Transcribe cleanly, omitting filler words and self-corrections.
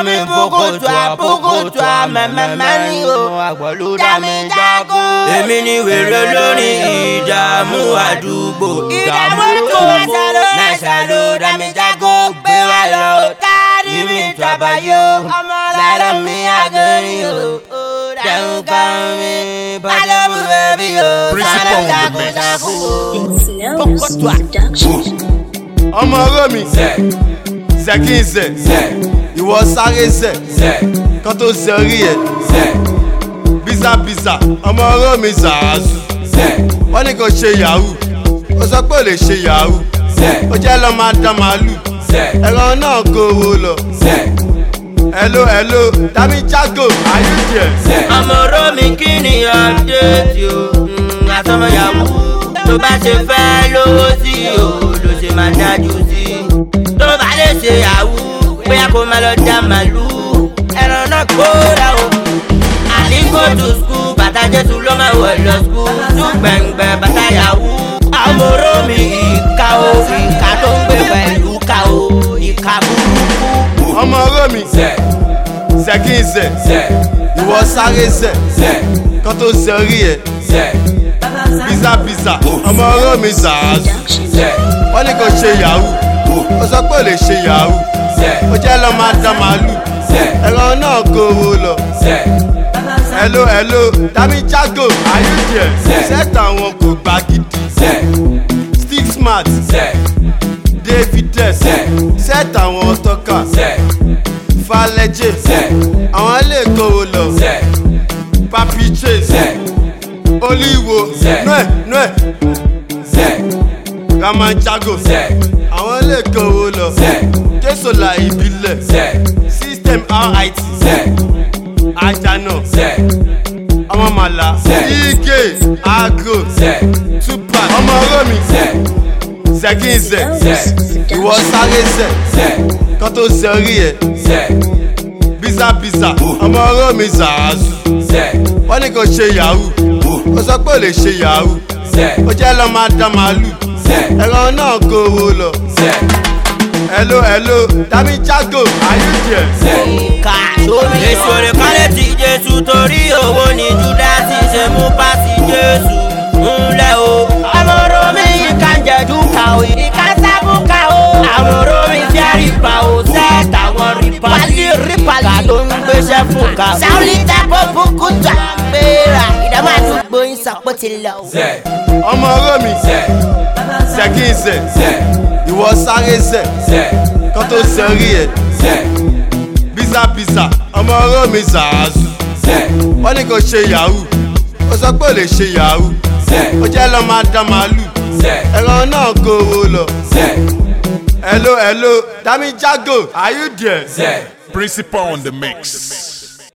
mi Pokotwa mẹ́mẹ́mẹ́rin o àgbọ̀lú dá mi jágó. Èmi ni wèrè lórí ìdààmú àdúgbò. Ìdààmú tó náṣà ló dá mi jágó. Gbé wa lọ kárí mi tàbáyó. Lára mi àgẹ́rin o. Dẹ̀hùn kan mi bọ́dọ̀ bẹ̀bí o. Sára jágó. Pokotwa. Ọmọ ọ̀rọ̀ mi ṣe kí n ṣe ìwọ sáré ṣe kan tó ṣe orí ẹ bísàbísà ọmọ ọ̀rọ̀ mi ṣàásù wọ́n ní kò ṣe yahoo ó sọ pé ò lè ṣe yahoo ó jẹ́ lọ́ máa dán màálù ẹ̀rọ náà kó owó lọ. Hello, Dami Jago, are you there? Ọmọ ọ̀rọ̀ mi kí ni update o àtọmọ yahoo tó bá ṣe fẹ́ lówó sí o ló ṣe máa dájú sí tó bá lè ṣe yahoo bóyá kó má lọ dá màálù ẹran náà kóra o. àní go to school bàtà jésù ló máa wọ̀ lọ school tún gbẹ̀ngbẹ̀ bàtà yahoo. ọmọ ọ̀rọ̀ mi ìka o ìka tó ń gbé pẹ̀lú ká o ìka burúkú. Ọmọ ọ̀rọ̀ mi ṣe kí n ṣe ìwọ sáré ṣe kan tó ṣe orí ẹ bísàbísà ọmọ ọ̀rọ̀ mi ṣàásù wọ́n ní kò ṣe yahoo ó sọ pé ò lè ṣe yahoo ó jẹ́ lọ́ máa dán màálù ẹ̀rọ náà kó owó lọ. Hello, Dami Jago, are you there? Set àwọn kò gbá gidi stick smart Davides set àwọn tọ́ka falẹ́jẹ̀ àwọn lè kó owó lọ papi chase olíwo nùẹ̀ Raman Jago àwọn lè kó owó lọ kéṣọlá ìbílẹ̀ system RIT ajana ọmọ màlá ike agro tupac ọmọ ọ̀rọ̀ mi ṣe kí n ṣe ìwọ sáré ṣe kan tó ṣe orí ẹ bísàbísà ọmọ ọ̀rọ̀ mi ṣàásù wọ́n ní kò ṣe yahoo ó sọ pé ò lè ṣe yahoo ó jẹ́ lọ́ máa dán màálù ẹ̀rọ náà kó owó lọ. Hello, Dami Jago, are you there? Ìka sórí èso rẹ̀ kọ́lé ti Jésù torí owó ni Júdásì ṣe mú pàṣẹ Jésù ńlẹ̀ o. ọmọ ọ̀rọ̀ mi ìka ń jẹ̀jú ká o ìka sábù ká o. àwọn ọ̀rọ̀ mi fẹ́ rípa o sẹ́ẹ̀tà wọn rípa ká tó ń gbéṣẹ́ fún ká. sáwùlì tẹ́pọ̀ Pokotwa gbéra ìdààmú àdúgbò yín sọ̀pọ̀ ti lọ. Ọmọ ọ̀rọ̀ mi ṣe kí n ṣe ìwọ sáré ṣe kan tó ṣe orí ẹ bísàbísà ọmọ ọ̀rọ̀ mi ṣàásù wọ́n ní kò ṣe yahoo ó sọ pé ò lè ṣe yahoo ó jẹ́ lọ́ máa dán màálù ẹ̀rọ náà kó owó lọ. Hello, Dami Jago, are you there? Principal on the mix.